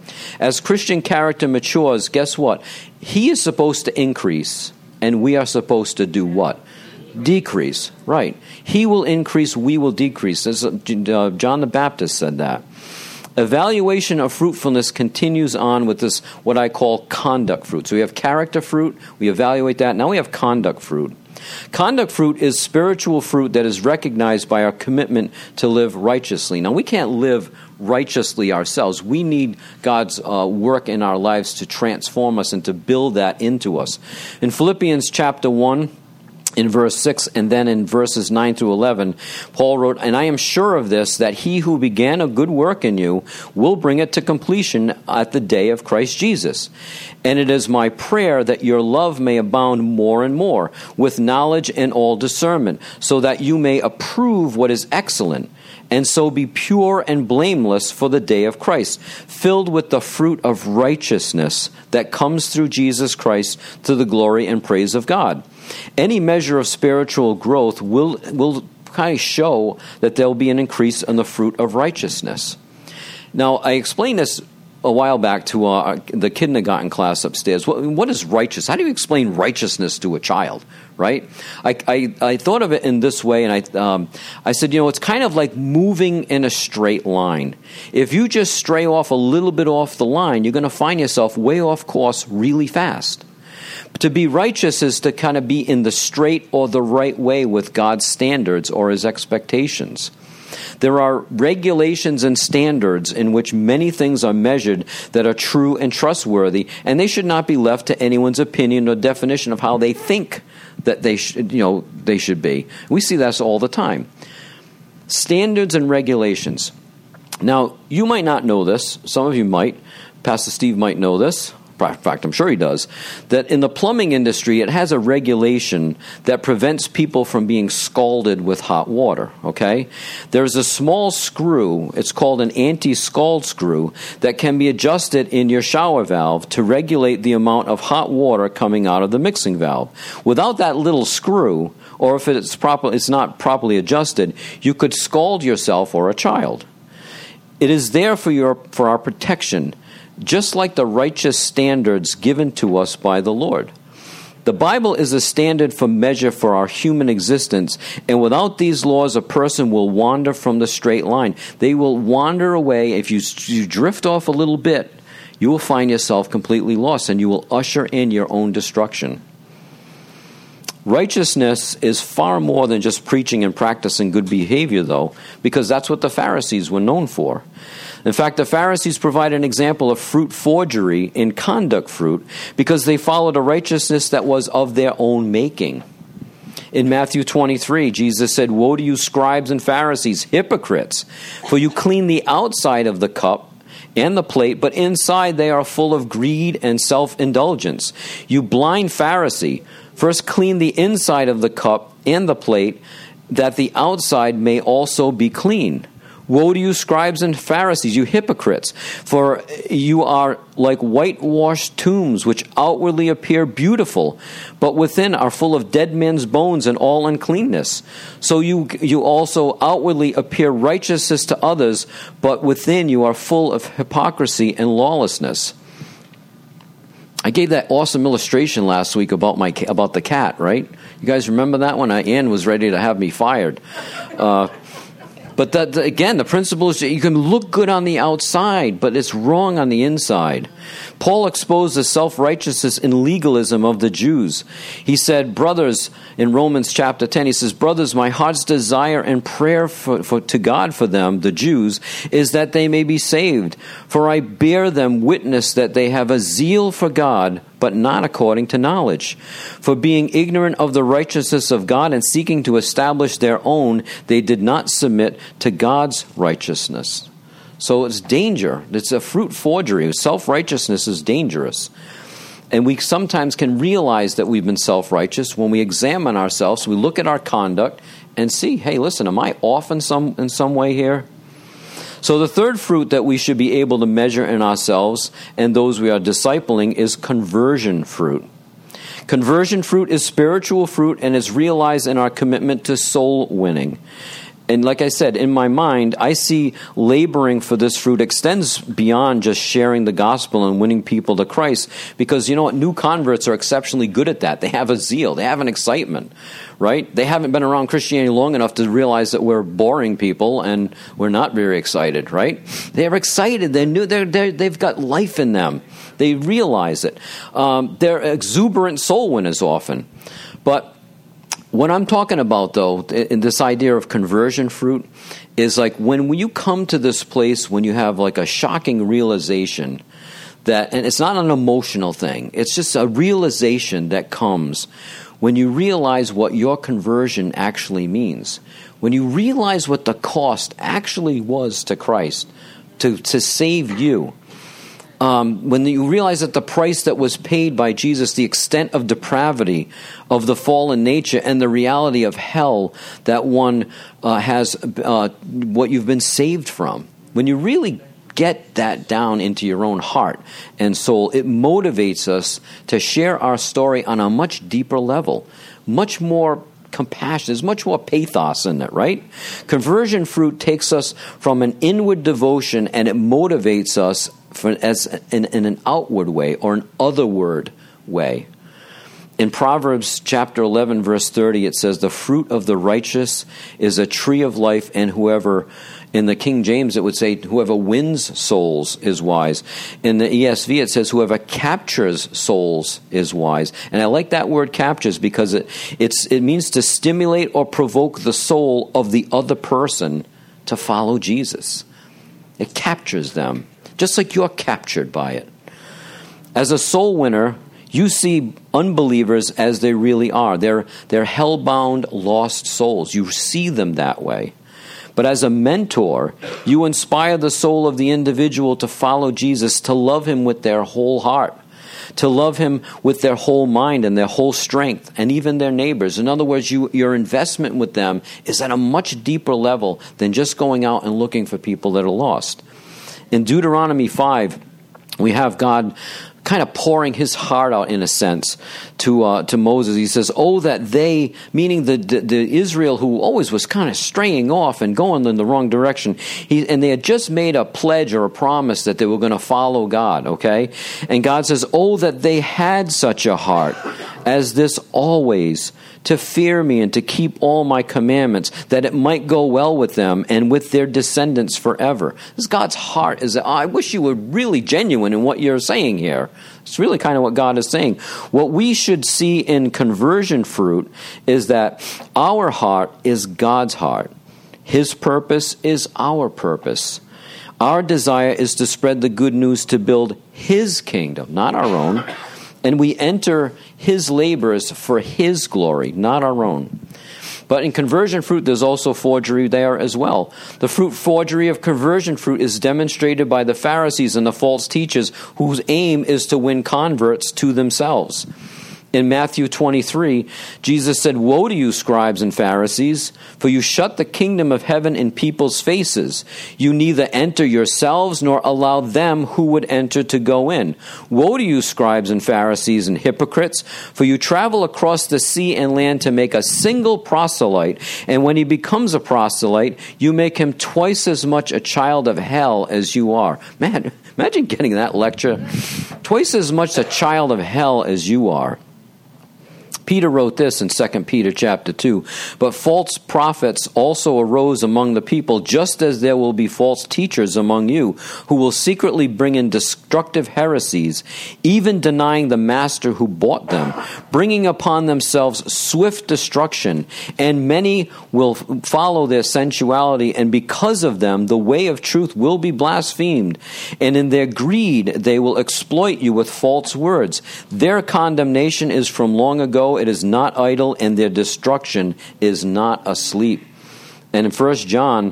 Speaker 2: As Christian character matures, guess what? He is supposed to increase, and we are supposed to do what? Decrease. Right. He will increase, we will decrease. As John the Baptist said that. Evaluation of fruitfulness continues on with this, what I call conduct fruit. So we have character fruit, we evaluate that. Now we have conduct fruit. Conduct fruit is spiritual fruit that is recognized by our commitment to live righteously. Now we can't live righteously ourselves. We need God's work in our lives to transform us and to build that into us. In Philippians chapter 1, in verse 6, and then in verses 9 through 11, Paul wrote, "And I am sure of this, that he who began a good work in you will bring it to completion at the day of Christ Jesus. And it is my prayer that your love may abound more and more, with knowledge and all discernment, so that you may approve what is excellent, and so be pure and blameless for the day of Christ, filled with the fruit of righteousness that comes through Jesus Christ to the glory and praise of God." Any measure of spiritual growth will kind of show that there will be an increase in the fruit of righteousness. Now, I explained this a while back to the kindergarten class upstairs. What is righteous? How do you explain righteousness to a child, right? I thought of it in this way, and I said, it's kind of like moving in a straight line. If you just stray off a little bit off the line, you're going to find yourself way off course really fast. To be righteous is to kind of be in the straight or the right way with God's standards or his expectations. There are regulations and standards in which many things are measured that are true and trustworthy, and they should not be left to anyone's opinion or definition of how they think that they should be. We see this all the time. Standards and regulations. Now, you might not know this. Some of you might. Pastor Steve might know this. In fact, I'm sure he does, that in the plumbing industry, it has a regulation that prevents people from being scalded with hot water, okay? There's a small screw, it's called an anti-scald screw, that can be adjusted in your shower valve to regulate the amount of hot water coming out of the mixing valve. Without that little screw, or if it's not properly adjusted, you could scald yourself or a child. It is there for our protection, just like the righteous standards given to us by the Lord. The Bible is a standard for measure for our human existence, and without these laws, a person will wander from the straight line. They will wander away. If you drift off a little bit, you will find yourself completely lost, and you will usher in your own destruction. Righteousness is far more than just preaching and practicing good behavior, though, because that's what the Pharisees were known for. In fact, the Pharisees provide an example of fruit forgery in conduct fruit because they followed a righteousness that was of their own making. In Matthew 23, Jesus said, "Woe to you, scribes and Pharisees, hypocrites! For you clean the outside of the cup and the plate, but inside they are full of greed and self-indulgence. You blind Pharisee, first clean the inside of the cup and the plate, that the outside may also be clean. Woe to you, scribes and Pharisees, you hypocrites! For you are like whitewashed tombs, which outwardly appear beautiful, but within are full of dead men's bones and all uncleanness. So you also outwardly appear righteousness to others, but within you are full of hypocrisy and lawlessness." I gave that awesome illustration last week about the cat, right? You guys remember that one? Ann was ready to have me fired. But again, the principle is that you can look good on the outside, but it's wrong on the inside. Paul exposed the self-righteousness and legalism of the Jews. He said, brothers, in Romans chapter 10, he says, brothers, my heart's desire and prayer to God for them, the Jews, is that they may be saved. For I bear them witness that they have a zeal for God, but not according to knowledge. For being ignorant of the righteousness of God and seeking to establish their own, they did not submit to God's righteousness. So it's danger. It's a fruit forgery. Self-righteousness is dangerous. And we sometimes can realize that we've been self-righteous when we examine ourselves, we look at our conduct and see, hey, listen, am I off in some way here? So the third fruit that we should be able to measure in ourselves and those we are discipling is conversion fruit. Conversion fruit is spiritual fruit and is realized in our commitment to soul winning. And like I said, in my mind, I see laboring for this fruit extends beyond just sharing the gospel and winning people to Christ. Because you know what? New converts are exceptionally good at that. They have a zeal. They have an excitement, right? They haven't been around Christianity long enough to realize that we're boring people and we're not very excited, right? They're excited. They've got life in them. They realize it. They're exuberant soul winners often. But what I'm talking about, though, in this idea of conversion fruit, is like when you come to this place when you have like a shocking realization that, and it's not an emotional thing, it's just a realization that comes when you realize what your conversion actually means. When you realize what the cost actually was to Christ to save you. When you realize that the price that was paid by Jesus, the extent of depravity of the fallen nature and the reality of hell that one has, what you've been saved from. When you really get that down into your own heart and soul, it motivates us to share our story on a much deeper level, much more compassion. There's much more pathos in it, right? Conversion fruit takes us from an inward devotion and it motivates us in an outward way or an otherward way. In Proverbs chapter 11, verse 30, it says, the fruit of the righteous is a tree of life, and whoever, in the King James it would say, whoever wins souls is wise. In the ESV it says, whoever captures souls is wise. And I like that word captures because it means to stimulate or provoke the soul of the other person to follow Jesus. It captures them, just like you're captured by it. As a soul winner, you see unbelievers as they really are. They're hell-bound, lost souls. You see them that way. But as a mentor, you inspire the soul of the individual to follow Jesus, to love him with their whole heart, to love him with their whole mind and their whole strength, and even their neighbors. In other words, your investment with them is at a much deeper level than just going out and looking for people that are lost. In Deuteronomy 5, we have God kind of pouring his heart out, in a sense, to Moses. He says, oh, that they, meaning the Israel who always was kind of straying off and going in the wrong direction, and they had just made a pledge or a promise that they were going to follow God, okay? And God says, oh, that they had such a heart as this always, to fear me and to keep all my commandments, that it might go well with them and with their descendants forever. This is God's heart. I wish you were really genuine in what you're saying here. It's really kind of what God is saying. What we should see in conversion fruit is that our heart is God's heart. His purpose is our purpose. Our desire is to spread the good news to build his kingdom, not our own. And we enter his labors for his glory, not our own. But in conversion fruit, there's also forgery there as well. The fruit forgery of conversion fruit is demonstrated by the Pharisees and the false teachers whose aim is to win converts to themselves. In Matthew 23, Jesus said, woe to you, scribes and Pharisees, for you shut the kingdom of heaven in people's faces. You neither enter yourselves nor allow them who would enter to go in. Woe to you, scribes and Pharisees and hypocrites, for you travel across the sea and land to make a single proselyte, and when he becomes a proselyte, you make him twice as much a child of hell as you are. Man, imagine getting that lecture. Twice as much a child of hell as you are. Peter wrote this in 2 Peter chapter 2, "But false prophets also arose among the people, just as there will be false teachers among you, who will secretly bring in destructive heresies, even denying the master who bought them, bringing upon themselves swift destruction. And many will follow their sensuality, and because of them the way of truth will be blasphemed. And in their greed they will exploit you with false words. Their condemnation is from long ago. It is not idle, and their destruction is not asleep." And in 1 John,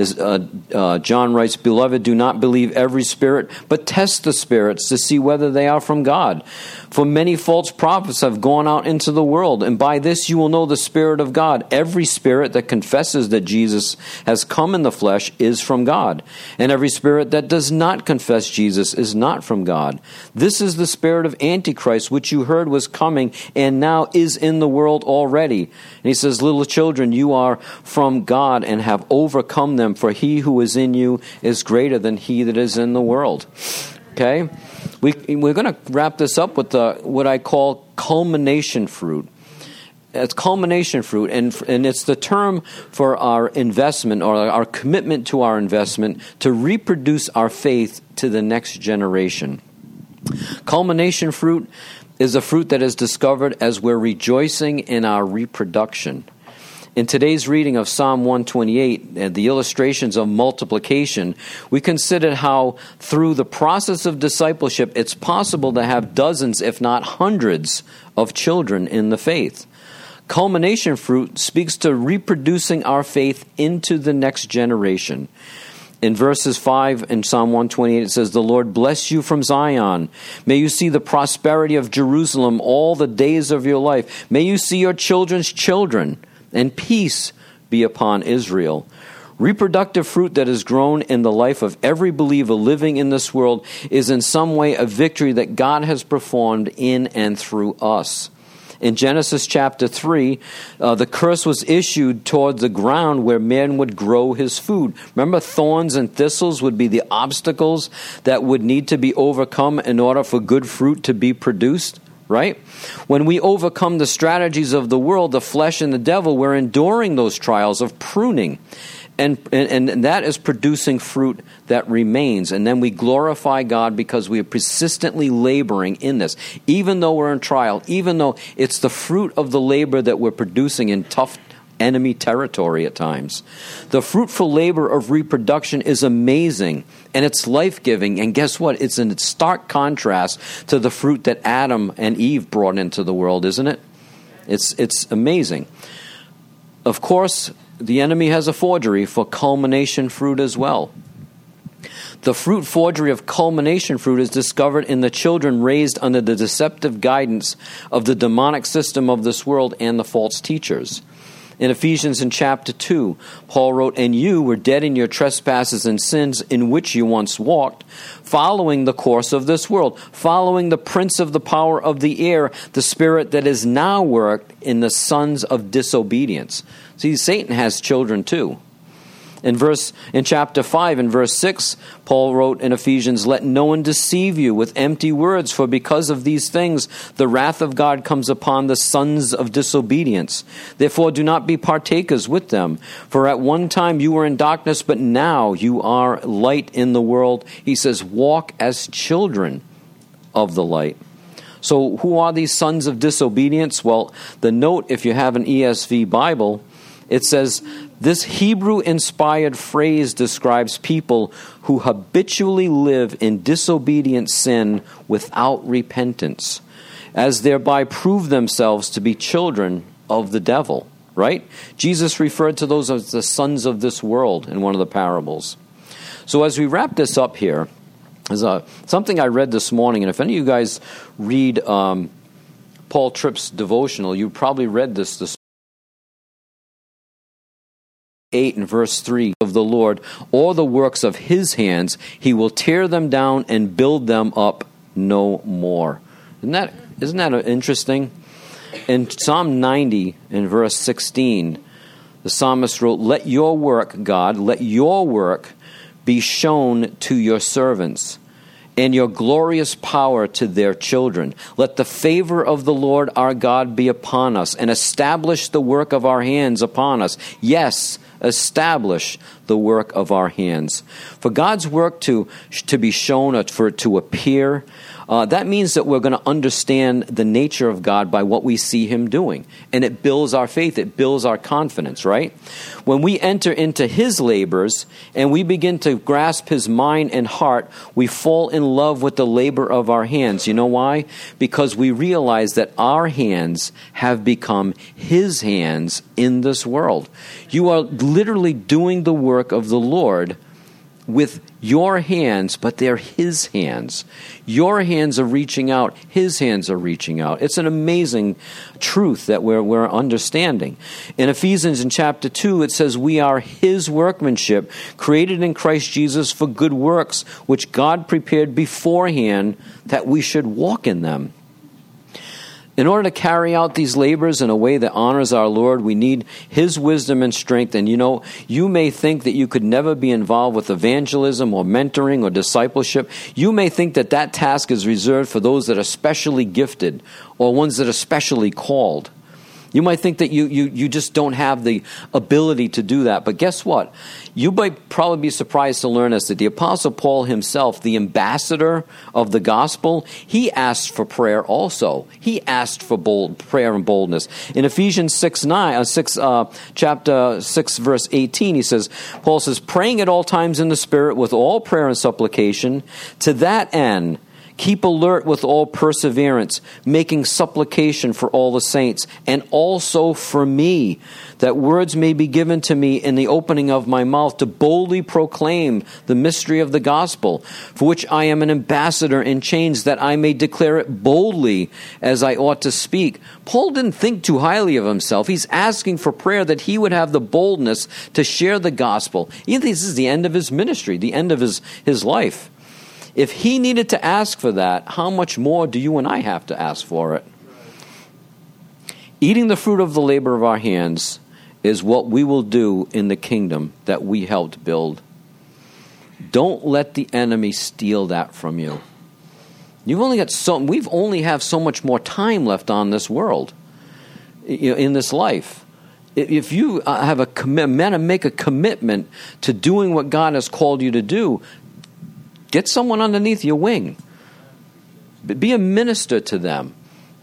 Speaker 2: John writes, "Beloved, do not believe every spirit, but test the spirits to see whether they are from God. For many false prophets have gone out into the world, and by this you will know the Spirit of God. Every spirit that confesses that Jesus has come in the flesh is from God, and every spirit that does not confess Jesus is not from God. This is the spirit of Antichrist, which you heard was coming, and now is in the world already." And he says, "Little children, you are from God and have overcome them, for he who is in you is greater than he that is in the world." Okay? We're going to wrap this up with what I call culmination fruit. It's culmination fruit, and it's the term for our investment, or our commitment to our investment, to reproduce our faith to the next generation. Culmination fruit is a fruit that is discovered as we're rejoicing in our reproduction. In today's reading of Psalm 128, the illustrations of multiplication, we considered how through the process of discipleship, it's possible to have dozens, if not hundreds, of children in the faith. Culmination fruit speaks to reproducing our faith into the next generation. In verses 5 in Psalm 128, it says, "The Lord bless you from Zion. May you see the prosperity of Jerusalem all the days of your life. May you see your children's children, and peace be upon Israel." Reproductive fruit that is grown in the life of every believer living in this world is in some way a victory that God has performed in and through us. In Genesis chapter 3, the curse was issued toward the ground where man would grow his food. Remember, thorns and thistles would be the obstacles that would need to be overcome in order for good fruit to be produced. Right? When we overcome the strategies of the world, the flesh and the devil, we're enduring those trials of pruning. And that is producing fruit that remains. And then we glorify God because we are persistently laboring in this. Even though we're in trial, even though it's the fruit of the labor that we're producing in tough enemy territory at times. The fruitful labor of reproduction is amazing, and it's life-giving. And guess what? It's in stark contrast to the fruit that Adam and Eve brought into the world, isn't it? It's amazing. Of course, the enemy has a forgery for culmination fruit as well. The fruit forgery of culmination fruit is discovered in the children raised under the deceptive guidance of the demonic system of this world and the false teachers. In Ephesians in chapter 2, Paul wrote, "And you were dead in your trespasses and sins in which you once walked, following the course of this world, following the prince of the power of the air, the spirit that is now worked in the sons of disobedience." See, Satan has children too. In chapter 5, in verse 6, Paul wrote in Ephesians, "Let no one deceive you with empty words, for because of these things the wrath of God comes upon the sons of disobedience. Therefore do not be partakers with them. For at one time you were in darkness, but now you are light in the world." He says, "Walk as children of the light." So who are these sons of disobedience? Well, the note, if you have an ESV Bible, it says, this Hebrew-inspired phrase describes people who habitually live in disobedient sin without repentance, as thereby prove themselves to be children of the devil, right? Jesus referred to those as the sons of this world in one of the parables. So as we wrap this up here, there's something I read this morning, and if any of you guys read Paul Tripp's devotional, you probably read this 8 and verse 3 of the Lord, "All the works of his hands, he will tear them down and build them up no more." Isn't that interesting? In Psalm 90 in verse 16, the psalmist wrote, "Let your work, God, let your work be shown to your servants." and your glorious power to their children. Let the favor of the Lord our God be upon us, and establish the work of our hands upon us. Yes, establish the work of our hands. For God's work to be shown, or for it to appear, that means that we're going to understand the nature of God by what we see Him doing. And it builds our faith. It builds our confidence, right? When we enter into His labors and we begin to grasp His mind and heart, we fall in love with the labor of our hands. You know why? Because we realize that our hands have become His hands in this world. You are literally doing the work of the Lord with your hands, but they're His hands. Your hands are reaching out. His hands are reaching out. It's an amazing truth that we're understanding. In Ephesians in chapter 2, it says, we are His workmanship, created in Christ Jesus for good works, which God prepared beforehand that we should walk in them. In order to carry out these labors in a way that honors our Lord, we need His wisdom and strength. And you may think that you could never be involved with evangelism or mentoring or discipleship. You may think that that task is reserved for those that are specially gifted or ones that are specially called. You might think that you just don't have the ability to do that. But guess what? You might probably be surprised to learn this, that the Apostle Paul himself, the ambassador of the gospel, he asked for prayer also. He asked for prayer and boldness. In Ephesians chapter 6, verse 18, Paul says, praying at all times in the Spirit with all prayer and supplication, to that end, keep alert with all perseverance, making supplication for all the saints, and also for me, that words may be given to me in the opening of my mouth to boldly proclaim the mystery of the gospel, for which I am an ambassador in chains, that I may declare it boldly as I ought to speak. Paul didn't think too highly of himself. He's asking for prayer that he would have the boldness to share the gospel. This is the end of his ministry, the end of his life. If he needed to ask for that, how much more do you and I have to ask for it? Eating the fruit of the labor of our hands is what we will do in the kingdom that we helped build. Don't let the enemy steal that from you. We've only have so much more time left on this world, in this life. If you have a commitment, make a commitment to doing what God has called you to do, get someone underneath your wing. Be a minister to them.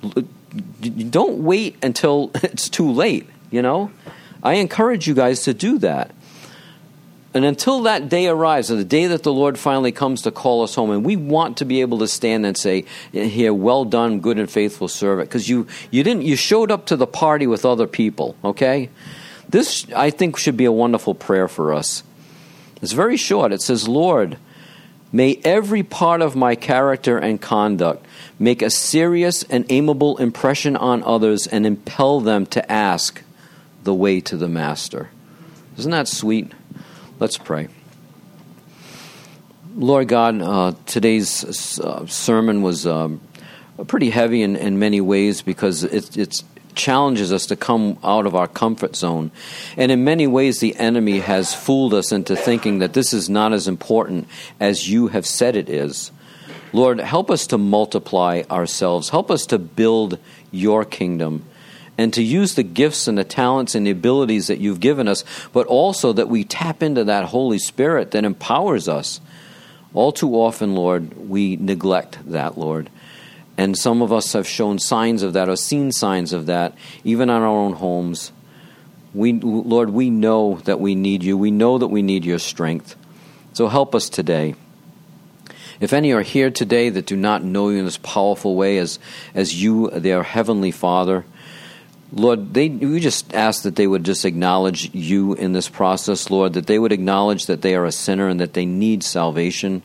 Speaker 2: Don't wait until it's too late, I encourage you guys to do that. And until that day arrives, or the day that the Lord finally comes to call us home, and we want to be able to stand and say, here, well done, good and faithful servant, because you showed up to the party with other people, okay? This, I think, should be a wonderful prayer for us. It's very short. It says, Lord, may every part of my character and conduct make a serious and amiable impression on others and impel them to ask the way to the Master. Isn't that sweet? Let's pray. Lord God, today's sermon was pretty heavy in many ways, because it challenges us to come out of our comfort zone. And in many ways, the enemy has fooled us into thinking that this is not as important as you have said it is. Lord, help us to multiply ourselves. Help us to build your kingdom, and to use the gifts and the talents and the abilities that you've given us, but also that we tap into that Holy Spirit that empowers us. All too often, Lord, we neglect that, Lord. And some of us have shown signs of that, or seen signs of that, even in our own homes. Lord, we know that we need you. We know that we need your strength. So help us today. If any are here today that do not know you in this powerful way as you, their heavenly Father, Lord, we just ask that they would just acknowledge you in this process, Lord, that they would acknowledge that they are a sinner and that they need salvation.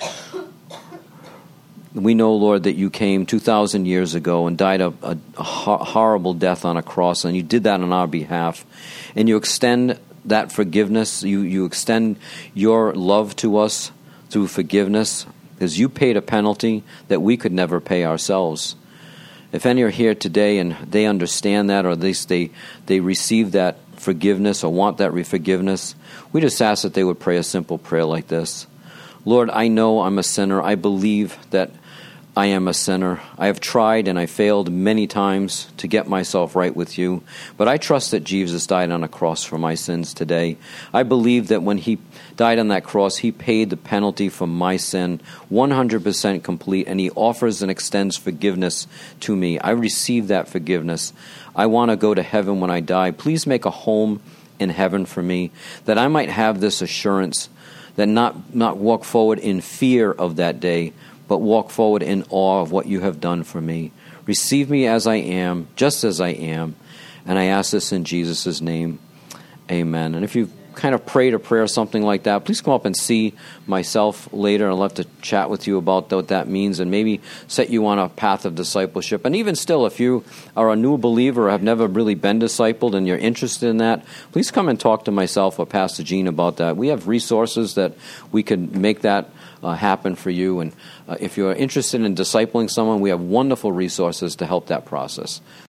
Speaker 2: We know, Lord, that you came 2,000 years ago and died a horrible death on a cross, and you did that on our behalf. And you extend that forgiveness, you extend your love to us through forgiveness, because you paid a penalty that we could never pay ourselves. If any are here today and they understand that, or at least they receive that forgiveness or want that forgiveness, we just ask that they would pray a simple prayer like this. Lord, I know I'm a sinner. I believe that I am a sinner. I have tried and I failed many times to get myself right with you, but I trust that Jesus died on a cross for my sins today. I believe that when he died on that cross, he paid the penalty for my sin, 100% complete, and he offers and extends forgiveness to me. I receive that forgiveness. I want to go to heaven when I die. Please make a home in heaven for me, that I might have this assurance, that not walk forward in fear of that day, but walk forward in awe of what you have done for me. Receive me as I am, just as I am. And I ask this in Jesus' name. Amen. And if you kind of prayed a prayer, something like that, please come up and see myself later. I'd love to chat with you about what that means and maybe set you on a path of discipleship. And even still, if you are a new believer or have never really been discipled and you're interested in that, please come and talk to myself or Pastor Gene about that. We have resources that we can make that happen for you. And if you're interested in discipling someone, we have wonderful resources to help that process.